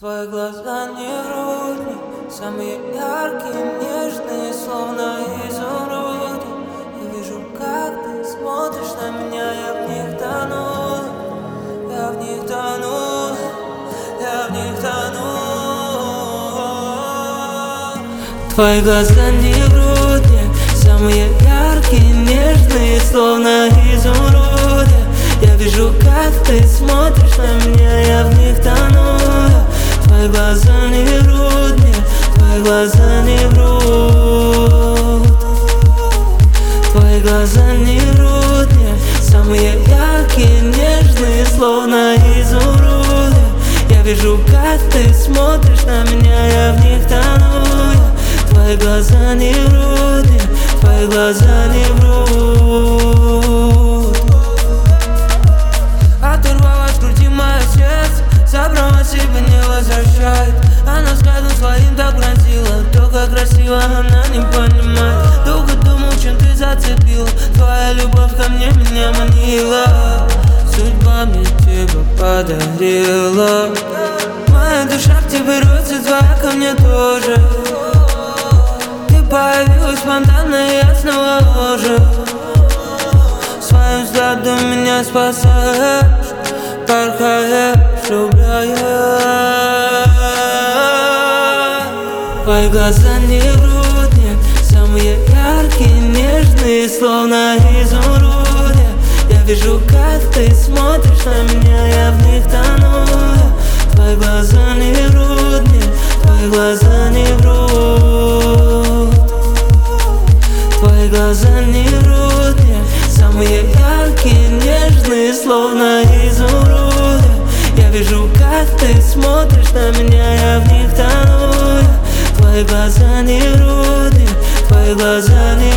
Твои глаза не врут, самые яркие, нежные, словно изумруд. Я вижу, как ты смотришь на меня, я в них тону, я в них тону, я в них тону. Твои глаза не врут, самые яркие, нежные, словно изумруд. Я вижу, как ты смотришь на меня, я в них тону. Твои глаза не врут мне, твои глаза не врут. Твои глаза не врут мне, самые яркие, нежные, словно изумруды. Я вижу, как ты смотришь на меня, я в них тону. Твои глаза не врут мне, твои глаза не врут. Оторвалась от груди мое сердце, забрала себе, не возвращает. Она взглядом своим так грозила, только красиво она не понимает. Долго думал, чем ты зацепила, твоя любовь ко мне меня манила. Судьба мне тебя подарила. Моя душа к тебе рвется, твоя ко мне тоже. Ты появилась спонтанно, я снова ложу. Своим взглядом меня спасаешь, порхаешь, влюбляешь. Твои глаза не врут мне, самые яркие, нежные, словно изумруды. Я вижу, как ты смотришь на меня, я в них тону. Твои глаза не врут мне, твои глаза не врут. Твои глаза не врут мне, самые яркие, нежные, словно изумруды. Я вижу, как ты смотришь на меня, я в них тону. Твои глаза не врут мне, твои глаза не